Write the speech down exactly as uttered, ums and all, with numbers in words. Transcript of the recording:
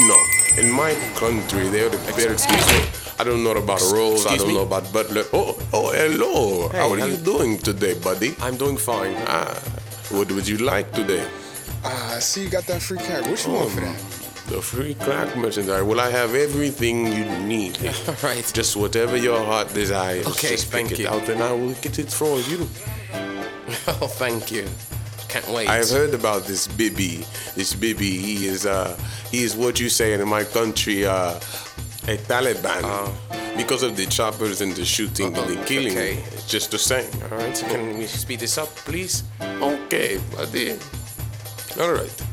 know, in my country, they're the better. Excuse me. I don't know about rolls. I don't me? know about butler. Oh, oh, hello. Hey, How are you doing today, buddy? I'm doing fine. Ah, what would you like today? Ah, uh, I see you got that free crack. What you oh, want for that? The free crack merchandise. Well, I have everything you need. All right. Just whatever your heart desires. Okay, Just thank pick you. it out and I will get it for you. Oh, thank you. Can't wait. I've heard about this Bibi. This Bibi, he is uh, he is what you say in my country, uh, a Taliban. Uh, because of the choppers and the shooting uh, and the killing. Okay. It's just the same. All right. So can we speed this up, please? Okay, buddy. All right.